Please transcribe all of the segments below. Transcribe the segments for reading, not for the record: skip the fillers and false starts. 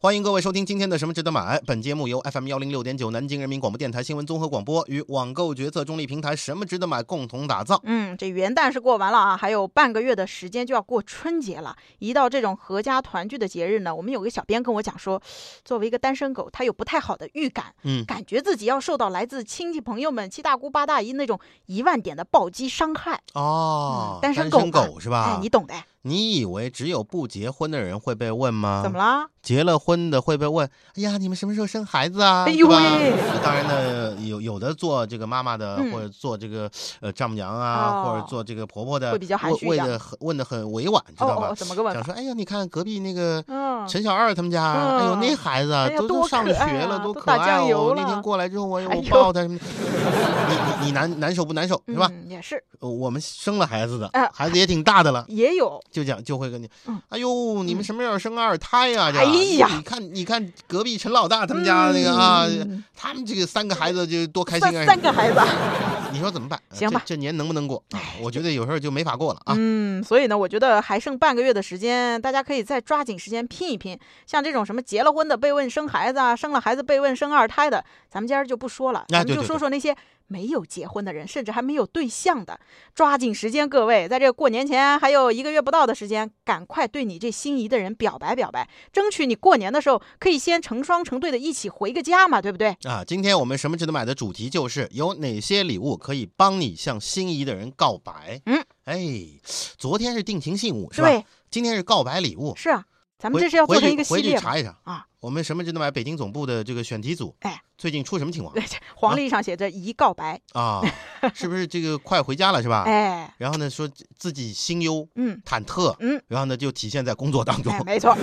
欢迎各位收听今天的什么值得买。本节目由 FM106.9 南京人民广播电台新闻综合广播与网购决策中立平台什么值得买共同打造。 这元旦是过完了啊，还有半个月的时间就要过春节了。一到这种合家团聚的节日呢，我们有个小编跟我讲说，作为一个单身狗，他有不太好的预感，感觉自己要受到来自亲戚朋友们七大姑八大姨那种10000点的暴击伤害。单身狗是吧？ 你懂的。 你以为只有不结婚的人会被问吗？ 怎么了？ 结了婚的会被问，哎呀，你们什么时候生孩子啊？ 哎呦喂！ 当然呢，有的做这个妈妈的，或者做这个丈母娘啊，或者做这个婆婆的， 会比较含蓄的， 问的很委婉，知道吧？ 怎么个问法？ 想说，哎呀，你看隔壁那个陈小二他们家，哎呦，那孩子都上学了，多可爱哦！那天过来之后，我抱他什么的，你难受不难受是吧？ 也是。 我们生了孩子的，孩子也挺大的了， 也有。 就会跟你，哎呦，你们什么时候生二胎呀？ 哎呀， 你看隔壁陈老大他们家那个他们这个3个孩子就多开心啊！3 个孩子， 你说怎么办？ 行吧， 这年能不能过？我觉得有时候就没法过了啊。 所以呢，我觉得还剩半个月的时间，大家可以再抓紧时间拼一拼。像这种什么结了婚的被问生孩子啊，生了孩子被问生2胎的，咱们今儿就不说了，咱们就说说那些没有结婚的人，甚至还没有对象的，抓紧时间，各位，在这个过年前还有1个月不到的时间，赶快对你这心仪的人表白表白，争取你过年的时候可以先成双成对的一起回个家嘛，对不对？ 今天我们什么值得买的主题就是有哪些礼物可以帮你向心仪的人告白。昨天是定情信物是吧？ 对， 今天是告白礼物。 是啊，咱们这是要做成一个系列。 回去查一查啊。我们什么值得买北京总部的这个选题组，最近出什么情况？ 黄历上写着宜告白是不是这个快回家了是吧？然后呢说自己心忧，忐忑，然后呢就体现在工作当中。 没错。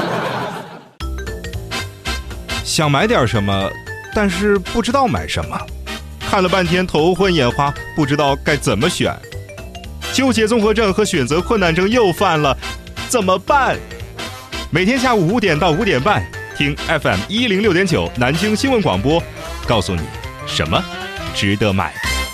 想买点什么，但是不知道买什么，看了半天头昏眼花，不知道该怎么选，纠结综合症和选择困难症又犯了，怎么办？每天下午5点到5点半，听 FM106.9 南京新闻广播，告诉你什么值得买。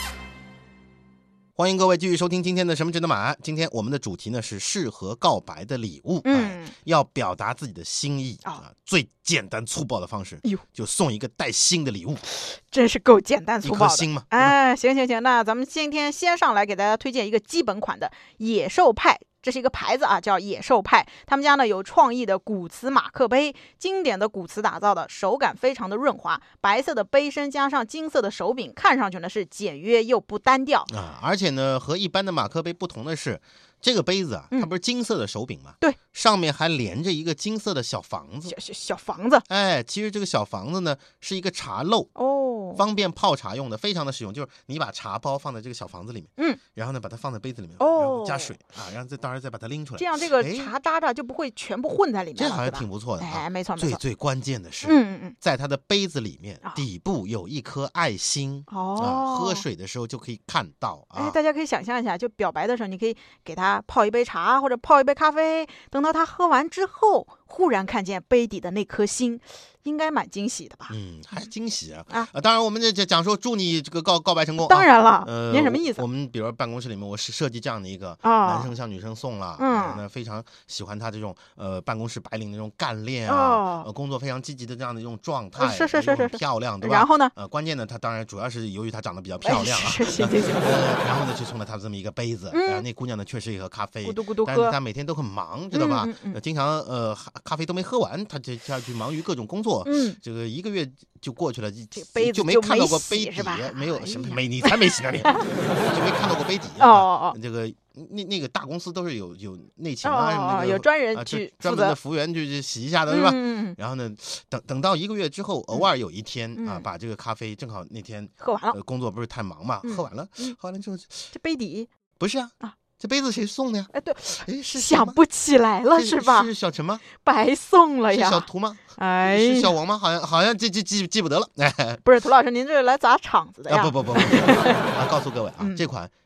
欢迎各位继续收听今天的什么值得买。今天我们的主题呢是适合告白的礼物。要表达自己的心意最简单粗暴的方式就送一个带心的礼物， 真是够简单粗暴的。 一颗心嘛。 行，那咱们今天先上来给大家推荐一个基本款的野兽派。这是一个牌子叫野兽派，他们家呢有创意的古瓷马克杯，经典的古瓷打造的，手感非常的润滑，白色的杯身加上金色的手柄，看上去呢是简约又不单调而且呢和一般的马克杯不同的是，这个杯子它不是金色的手柄吗？ 对， 上面还连着一个金色的小房子。 小房子， 其实这个小房子呢是一个茶漏方便泡茶用的，非常的实用。就是你把茶包放在这个小房子里面，然后呢把它放在杯子里面，然后加水然后当然再把它拎出来， 这样这个茶渣渣就不会全部混在里面了， 这好像挺不错的没错。 最关键的是，在它的杯子里面底部有一颗爱心喝水的时候就可以看到大家可以想象一下，就表白的时候，你可以给他泡一杯茶或者泡一杯咖啡，等到他喝完之后，忽然看见杯底的那颗心，应该蛮惊喜的吧？ 还惊喜当然我们这讲说祝你这个告白成功。 当然了，您什么意思？ 我们比如办公室里面，我是设计这样的一个男生向女生送了，那非常喜欢他这种办公室白领那种干练工作非常积极的这样的一种状态， 是漂亮，对吧？ 然后呢？ 关键呢，他当然主要是由于他长得比较漂亮然后呢就送了他这么一个杯子，那姑娘呢确实也喝咖啡， 咕嘟咕嘟喝， 但是他每天都很忙，知道吧？经常咖啡都没喝完，他就要去忙于各种工作，这个1个月就过去了，就没看到过杯底，没有什么你才没洗呢，你就没看到过杯底这个那个大公司都是有内勤有专人去专门的服务员去洗一下的，是吧？然后呢，等到1个月之后，偶尔有一天把这个咖啡正好那天喝完了， 工作不是太忙嘛，喝完了之后， 这杯底不是这杯子谁送的呀？ 对，是想不起来了是吧？ 是小陈吗？ 白送了呀。 是小涂吗？是小王吗？好像记不得了。 不是涂老师，您这是来砸场子的呀？ 不告诉各位这款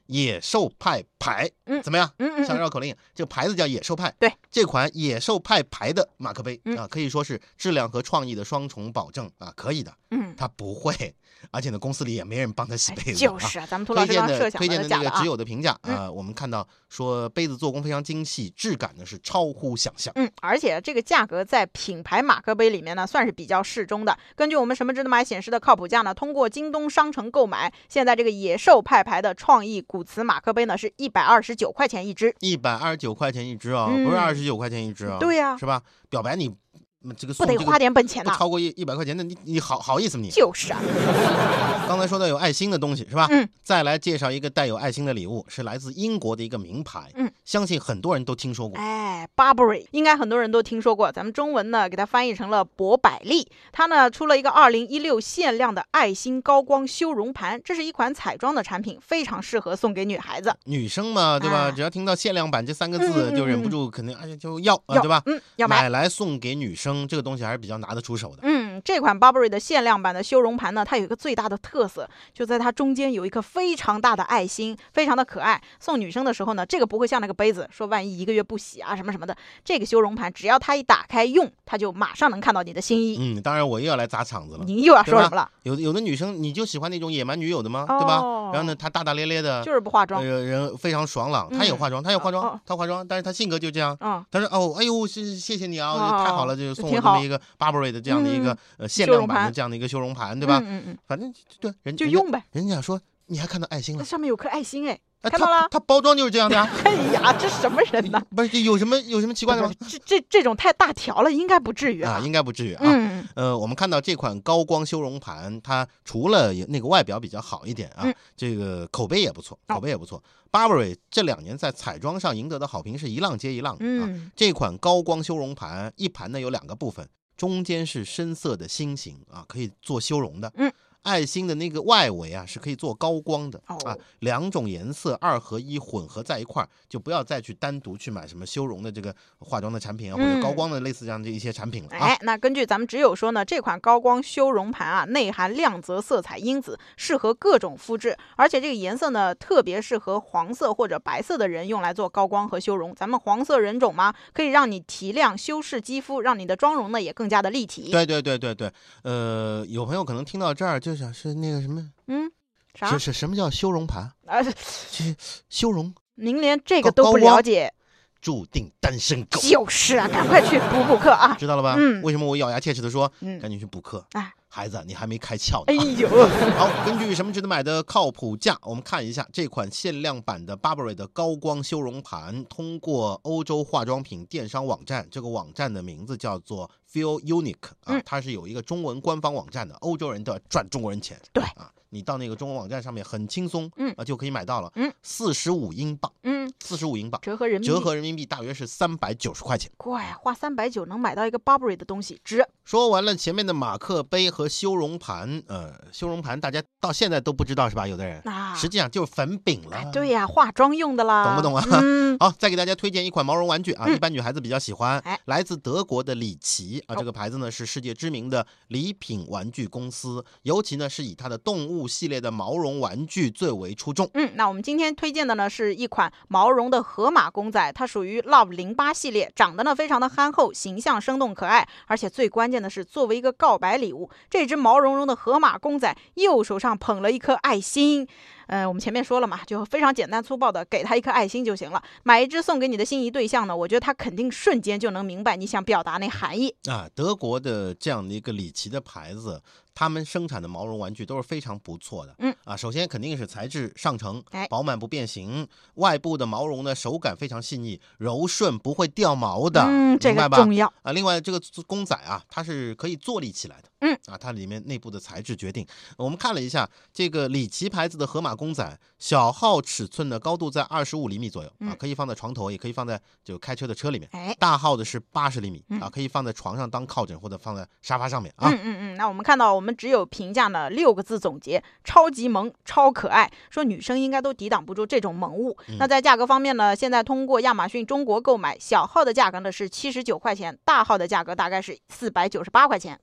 野兽派牌，怎么样？像绕口令，这个牌子叫野兽派。 对， 这款野兽派牌的马克杯啊，可以说是质量和创意的双重保证啊，可以的。它不会，而且呢，公司里也没人帮他洗杯子。 就是啊，咱们涂老师刚设想推荐的那个啊。 只有的评价我们看到说杯子做工非常精细，质感呢是超乎想象。 而且这个价格在品牌马克杯里面呢，算是比较适中的。根据我们什么值得买显示的靠谱价呢，通过京东商城购买，现在这个野兽派牌的创意古瓷马克杯呢是129块钱一支。 129块钱一支啊，不是29块钱一支啊。 对呀， 是吧？表白你这个不得花点本钱呐， 不超过100块钱，那你好意思吗你？ 就是啊。 刚才说到有爱心的东西是吧？再来介绍一个带有爱心的礼物，是来自英国的一个名牌，相信很多人都听说过。 Burberry 应该很多人都听说过，咱们中文呢给它翻译成了博百利。它呢出了一个2016限量的爱心高光修容盘，这是一款彩妆的产品，非常适合送给女孩子。 女生嘛，对吧？只要听到限量版这3个字，就忍不住肯定就要对吧？ 要买来送给女生，这个东西还是比较拿得出手的。 这款 Burberry 的限量版的修容盘呢，它有一个最大的特色，就在它中间有一颗非常大的爱心，非常的可爱。送女生的时候呢，这个不会像那个杯子，说万一1个月不洗啊什么什么的。这个修容盘只要它一打开用，它就马上能看到你的心意。 当然我又要来砸场子了。 你又要说什么了？ 有的女生你就喜欢那种野蛮女友的吗？对吧？然后呢，她大大咧咧的， 就是不化妆， 人非常爽朗。她也化妆，她化妆，但是她性格就这样。她说哎呦，谢谢你啊，太好了，就送我这么一个 Burberry 的这样的一个限量版的这样的一个修容盘，对吧？反正对人就用呗。 人家说你还看到爱心了， 那上面有颗爱心看到了， 它包装就是这样的。 哎呀，这什么人呢？ 不是有什么奇怪的吗？ 这种太大条了，应该不至于啊，应该不至于啊。我们看到这款高光修容盘，它除了那个外表比较好一点啊，这个口碑也不错。Burberry 这2年在彩妆上赢得的好评是一浪接一浪啊。这款高光修容盘一盘呢有2个部分，中间是深色的心形啊，可以做修容的。爱心的那个外围啊是可以做高光的2种颜色2合1混合在一块儿，就不要再去单独去买什么修容的这个化妆的产品或者高光的类似这样的一些产品了那根据咱们只有说呢，这款高光修容盘内含亮泽色彩因子，适合各种肤质，而且这个颜色呢特别适合黄色或者白色的人用来做高光和修容。咱们黄色人种嘛，可以让你提亮修饰肌肤，让你的妆容呢也更加的立体。 对，有朋友可能听到这儿就想是那个什么啥？ 什么叫修容盘修容？ 您连这个都不了解， 注定单身狗。 就是啊，赶快去补课啊！ 知道了吧？为什么我咬牙切齿的说，赶紧去补课？孩子，你还没开窍呢。 哎呦， 好，根据什么值得买的靠谱价，我们看一下这款限量版的 Burberry 的高光修容盘，通过欧洲化妆品电商网站，这个网站的名字叫做 Feel Unique 啊，它是有一个中文官方网站的，欧洲人都要赚中国人钱。 对啊，你到那个中文网站上面很轻松，就可以买到了，45英镑，45英镑， 折合人民币大约是390块钱。 怪，花390能买到一个 Burberry 的东西，值。 说完了前面的马克杯和修容盘，修容盘大家到现在都不知道是吧？有的人实际上就是粉饼了。 对呀，化妆用的啦， 懂不懂啊？好，再给大家推荐一款毛绒玩具啊，一般女孩子比较喜欢，来自德国的里奇啊，这个牌子呢是世界知名的礼品玩具公司，尤其呢是以它的动物系列的毛绒玩具最为出众。 那我们今天推荐的呢是一款毛绒的河马公仔，它属于 Love 08系列，长得呢非常的憨厚，形象生动可爱，而且最关键的是作为一个告白礼物，这只毛茸茸的河马公仔右手上捧了一颗爱心。我们前面说了嘛，就非常简单粗暴的给他一颗爱心就行了。买一只送给你的心仪对象呢，我觉得他肯定瞬间就能明白你想表达那含义啊。德国的这样的一个里奇的牌子，他们生产的毛绒玩具都是非常不错的。首先肯定是材质上乘，饱满不变形，外部的毛绒的手感非常细腻柔顺，不会掉毛的。 这个重要啊。另外这个公仔啊，它是可以坐立起来的。它里面内部的材质决定。我们看了一下这个里奇牌子的河马公仔，小号尺寸的高度在25厘米左右可以放在床头，也可以放在就开车的车里面。大号的是80厘米可以放在床上当靠枕，或者放在沙发上面啊。 那我们看到我们只有评价呢6个字总结：超级萌，超可爱。说女生应该都抵挡不住这种萌物。那在价格方面呢，现在通过亚马逊中国购买，小号的价格呢是79块钱，大号的价格大概是498块钱。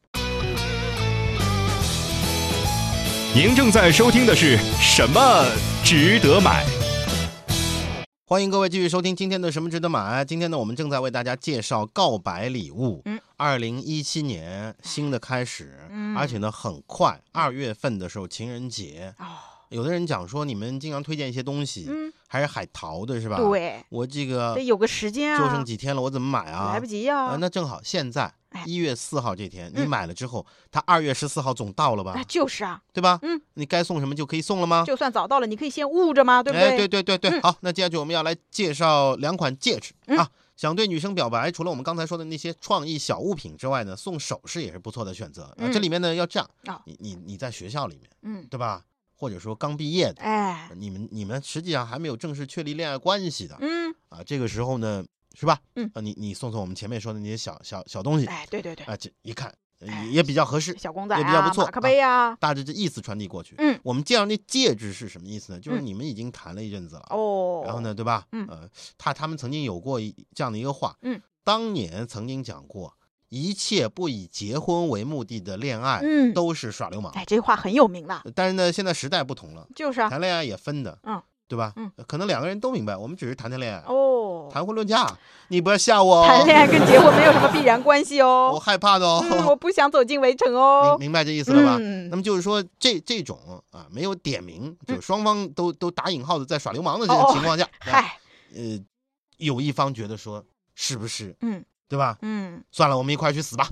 您正在收听的是什么值得买？ 欢迎各位继续收听今天的什么值得买。今天呢，我们正在为大家介绍告白礼物。2017年新的开始，而且呢很快，2月份的时候情人节。有的人讲说，你们经常推荐一些东西，还是海淘的是吧？ 对， 我这个得有个时间啊， 就剩几天了，我怎么买啊？ 来不及啊。 那正好现在1月4号这天，你买了之后，它2月14号总到了吧？ 就是啊， 对吧？你该送什么就可以送了吗？ 就算早到了，你可以先捂着嘛，对不对？ 对。好，那接下去我们要来介绍2款戒指啊。想对女生表白，除了我们刚才说的那些创意小物品之外呢，送首饰也是不错的选择。这里面呢要这样，你在学校里面，对吧？或者说刚毕业的，你们实际上还没有正式确立恋爱关系的，这个时候呢，是吧？你送我们前面说的那些小东西， 对， 这一看也比较合适， 小公仔也比较不错， 马克杯啊， 大致这意思传递过去。我们介绍那戒指是什么意思呢？就是你们已经谈了一阵子了，然后呢，对吧？他们曾经有过这样的一个话，当年曾经讲过，一切不以结婚为目的的恋爱，都是耍流氓。 这话很有名的。 但是呢，现在时代不同了， 就是谈恋爱也分的，对吧？可能2个人都明白，我们只是谈恋爱，谈婚论嫁，你不要吓我。 谈恋爱跟结婚没有什么必然关系哦， 我害怕的哦， 我不想走进围城哦。 明白这意思了吧？那么就是说，这种没有点名，就双方都打引号的在耍流氓的这种情况下，有一方觉得说，是不是？对吧？算了，我们一块去死吧。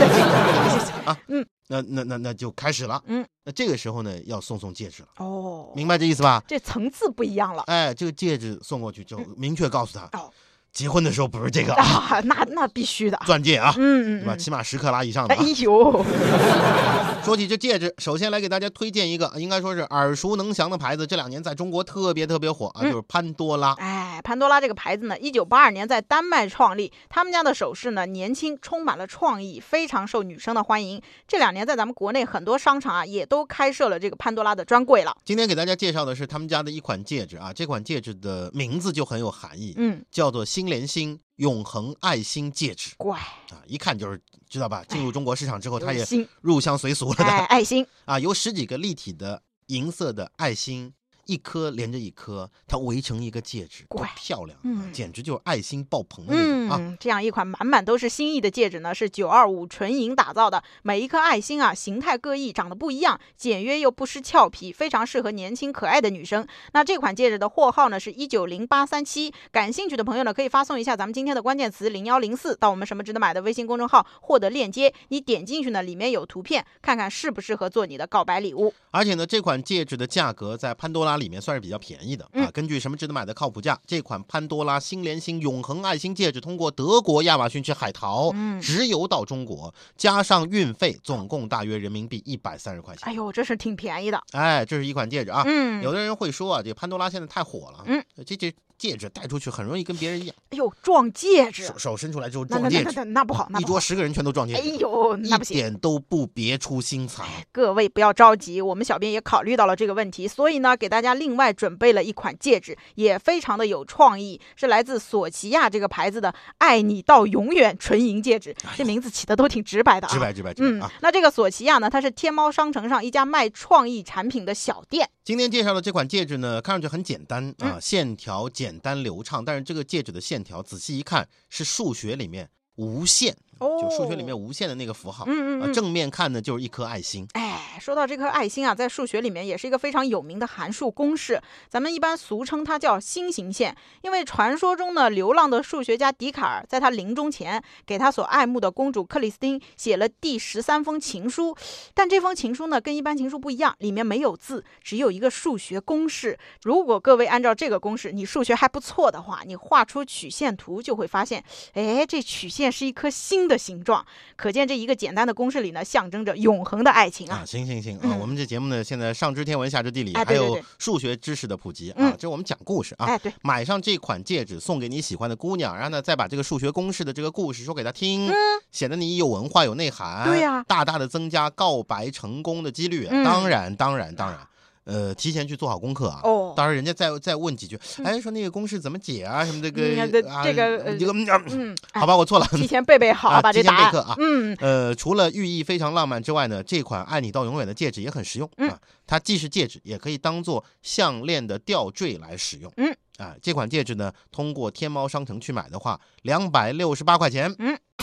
那就开始了。那这个时候呢，要送戒指了。明白这意思吧？ 这层次不一样了。 这个戒指送过去就明确告诉他，结婚的时候不是这个那必须的， 钻戒啊，对吧？起码10克拉以上的。说起这戒指，首先来给大家推荐一个，应该说是耳熟能详的牌子，这2年在中国特别火啊，就是潘多拉。 潘多拉这个牌子呢，1982年在丹麦创立，他们家的首饰呢年轻，充满了创意，非常受女生的欢迎。这2年在咱们国内很多商场也都开设了这个潘多拉的专柜了。 今天给大家介绍的是他们家的一款戒指啊，这款戒指的名字就很有含义，叫做心连心永恒爱心戒指。 怪一看就是知道吧？进入中国市场之后，它也入乡随俗了的。 爱心有10几个立体的银色的爱心，一颗连着一颗，它围成一个戒指，多漂亮简直就是爱心爆棚的那种这样一款满满都是心意的戒指呢，是925纯银打造的，每一颗爱心形态各异，长得不一样，简约又不失俏皮，非常适合年轻可爱的女生。那这款戒指的货号呢是190837，感兴趣的朋友呢可以发送一下咱们今天的关键词0104到我们什么值得买的微信公众号获得链接，你点进去呢里面有图片，看看适不适合做你的告白礼物。 而且呢，这款戒指的价格在潘多拉里面算是比较便宜的根据什么值得买的靠谱价，这款潘多拉心连心永恒爱心戒指通过德国亚马逊去海淘，直邮到中国，加上运费，总共大约人民币130块钱。 哎呦，这是挺便宜的。 这是一款戒指啊。有的人会说这潘多拉现在太火了，这戒指戴出去很容易跟别人一样。 哎呦，撞戒指， 手伸出来之后撞戒指， 那不好， 一桌10个人全都撞戒指。 哎呦，那不行， 一点都不别出心裁。 各位不要着急，我们小编也考虑到了这个问题，所以呢，给大家另外准备了一款戒指，也非常的有创意，是来自索琪亚这个牌子的“爱你到永远”纯银戒指。这名字起的都挺直白的直白那这个索琪亚呢，它是天猫商城上一家卖创意产品的小店。 今天介绍的这款戒指呢，看上去很简单线条简单流畅，但是这个戒指的线条仔细一看是数学里面无限，就数学里面无限的那个符号。正面看呢就是一颗爱心。 说到这颗爱心在数学里面也是一个非常有名的函数公式，咱们一般俗称它叫心形线。因为传说中呢，流浪的数学家笛卡尔在他临终前给他所爱慕的公主克里斯汀写了第13封情书，但这封情书呢跟一般情书不一样，里面没有字，只有一个数学公式。如果各位按照这个公式，你数学还不错的话，你画出曲线图就会发现，这曲线是一颗心的形状，可见这一个简单的公式里呢，象征着永恒的爱情行我们这节目呢，现在上知天文下知地理，还有数学知识的普及这我们讲故事对， 买上这款戒指送给你喜欢的姑娘，然后呢再把这个数学公式的这个故事说给她听，显得你有文化有内涵， 对呀， 大大的增加告白成功的几率。当然提前去做好功课啊。 哦， 当然人家再问几句，说那个公式怎么解啊？什么这个好吧，我错了， 提前背好，把这答案提前备课啊。除了寓意非常浪漫之外呢，这款爱你到永远的戒指也很实用啊。它既是戒指，也可以当做项链的吊坠来使用。这款戒指呢，通过天猫商城去买的话，268块钱。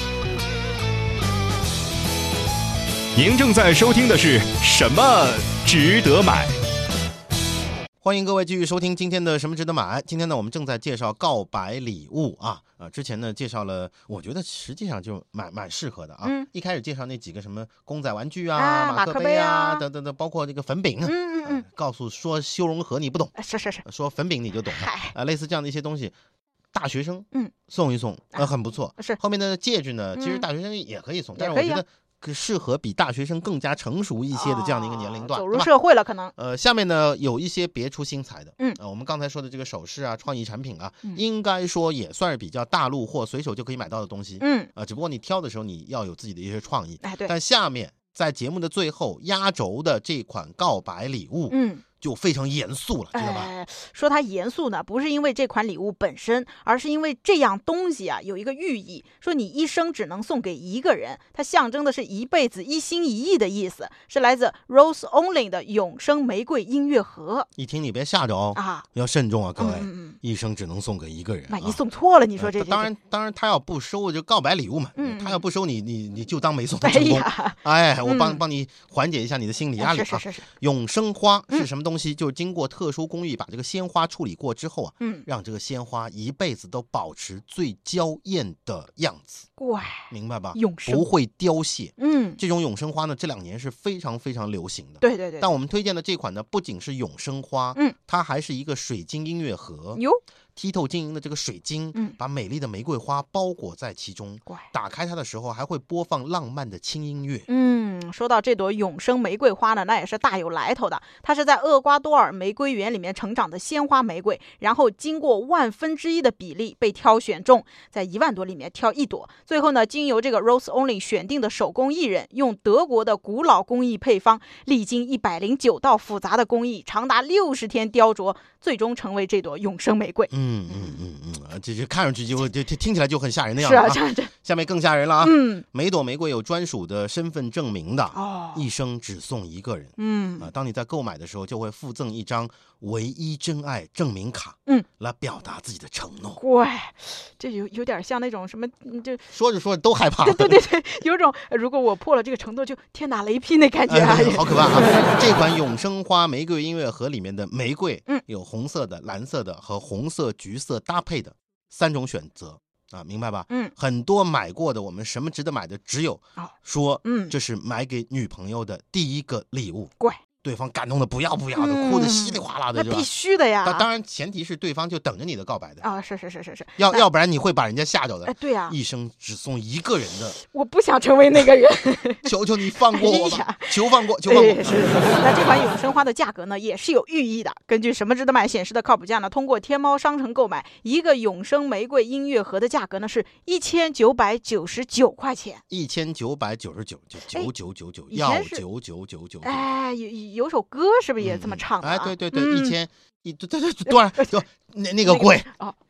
您正在收听的是什么值得买？ 欢迎各位继续收听今天的什么值得买。今天呢，我们正在介绍告白礼物啊。之前呢介绍了，我觉得实际上就蛮适合的啊。一开始介绍那几个什么公仔玩具啊、马克杯啊等等，包括这个粉饼。告诉说修容盒你不懂， 是， 说粉饼你就懂了。类似这样的一些东西，大学生送一送很不错。 是后面的戒指呢，其实大学生也可以送，但是我觉得适合比大学生更加成熟一些的这样的一个年龄段， 走入社会了可能。 下面呢有一些别出心裁的，我们刚才说的这个首饰啊、创意产品啊，应该说也算是比较大陆货，随手就可以买到的东西。只不过你挑的时候你要有自己的一些创意。 对。 但下面在节目的最后压轴的这款告白礼物，就非常严肃了，知道吧？ 说它严肃呢，不是因为这款礼物本身，而是因为这样东西啊有一个寓意，说你一生只能送给一个人，它象征的是一辈子一心一意的意思，是来自 Rose Only 的永生玫瑰音乐盒。 一听你别吓着哦，要慎重啊，各位，一生只能送给一个人。 万一送错了，你说这当然他要不收就告白礼物嘛，他要不收你就当没送成功。我帮你缓解一下你的心理压力啊。 是。 永生花是什么东西？就是经过特殊工艺把这个鲜花处理过之后啊，让这个鲜花一辈子都保持最娇艳的样子。明白吧？ 永生不会凋谢。这种永生花呢，这2年是非常非常流行的。 对。 但我们推荐的这款呢，不仅是永生花，它还是一个水晶音乐盒。剔透晶莹的这个水晶，把美丽的玫瑰花包裹在其中。打开它的时候，还会播放浪漫的轻音乐。 说到这朵永生玫瑰花呢，那也是大有来头的。它是在厄瓜多尔玫瑰园里面成长的鲜花玫瑰，然后经过1/1000的比例被挑选中，在1万朵里面挑1朵。最后呢，经由这个 Rose Only 选定的手工艺人，用德国的古老工艺配方，历经109道复杂的工艺，长达60天雕琢，最终成为这朵永生玫瑰。 这看上去就听起来就很吓人的样子啊。 是啊，这下面更吓人了啊。每朵玫瑰有专属的身份证明的，一生只送一个人。当你在购买的时候，就会附赠一张唯一真爱证明卡，来表达自己的承诺。 这有点像那种什么，就说着都害怕。 对，有种如果我破了这个承诺，就天打雷劈那感觉。 好可怕啊！这款永生花玫瑰音乐盒里面的玫瑰，有红色的、蓝色的和红色、橘色搭配的3种选择啊，明白吧？很多买过的，我们什么值得买的，只有说，这是买给女朋友的第一个礼物。对方感动的不要不要的，哭的稀里哗啦的， 那必须的呀。 当然前提是对方就等着你的告白的啊。是， 要不然你会把人家吓着的。 对呀， 一生只送一个人的， 我不想成为那个人。 求求你放过我吧，求放过。 那这款永生花的价格呢，也是有寓意的。根据什么值得买显示的靠谱价呢，通过天猫商城购买一个永生玫瑰音乐盒的价格呢是1999块钱。 1999，就999，要99999。 有首歌是不是也这么唱的？ 对，多少那个贵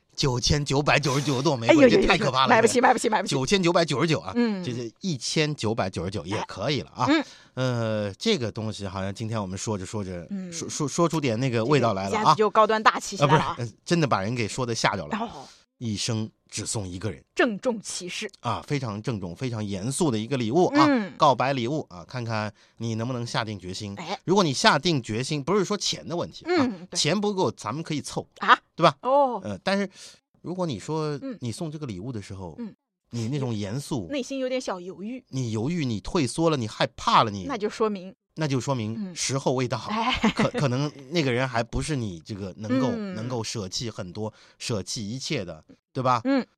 9999朵玫瑰，这太可怕了， 买不起。 9999啊，这是1999也可以了啊。这个东西好像今天我们说着说出点那个味道来了啊， 一下子就高端大气起来了。 不是，真的把人给说的吓着了。一生只送一个人， 郑重其事啊，非常郑重、非常严肃的一个礼物啊，告白礼物啊，看看你能不能下定决心。如果你下定决心，不是说钱的问题啊，钱不够咱们可以凑啊，对吧？但是如果你说你送这个礼物的时候，你那种严肃， 内心有点小犹豫， 你犹豫，你退缩了，你害怕了， 那就说明时候未到，可能那个人还不是你这个能够舍弃很多、舍弃一切的，对吧？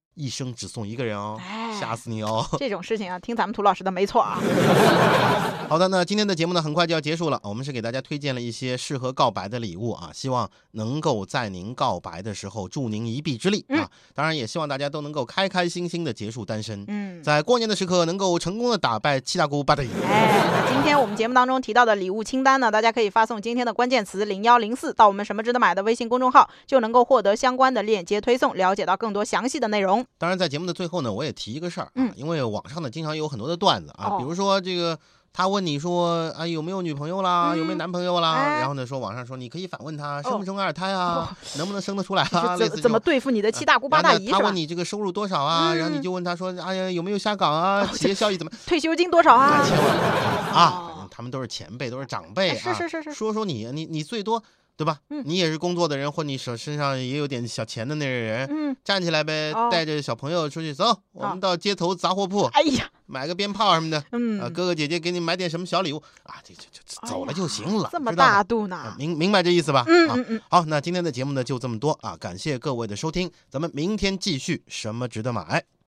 一生只送一个人哦，吓死你哦！ 这种事情啊，听咱们涂老师的没错啊。 好的，那今天的节目呢，很快就要结束了。我们是给大家推荐了一些适合告白的礼物啊，希望能够在您告白的时候助您一臂之力啊。当然，也希望大家都能够开开心心的结束单身。在过年的时刻能够成功的打败七大姑八大姨。 那今天我们节目当中提到的礼物清单呢，大家可以发送今天的关键词0104到我们什么值得买的微信公众号，就能够获得相关的链接推送，了解到更多详细的内容。 当然，在节目的最后呢，我也提一个事儿啊，因为网上呢经常有很多的段子啊，比如说这个他问你说啊有没有女朋友啦，有没有男朋友啦，然后呢说网上说你可以反问他生不生二胎啊，能不能生得出来啊， 怎么对付你的七大姑八大姨是吧？ 他问你这个收入多少啊，然后你就问他说哎呀有没有下岗啊，企业效益怎么， 退休金多少啊？ 千万啊，他们都是前辈，都是长辈啊， 是说你最多。对吧？你也是工作的人，或你身上也有点小钱的那个人，站起来呗，带着小朋友出去走，我们到街头杂货铺， 哎呀， 买个鞭炮什么的，哥哥姐姐给你买点什么小礼物啊，这走了就行了， 这么大度呢？ 明白这意思吧？好，那今天的节目呢就这么多啊，感谢各位的收听，咱们明天继续什么值得买。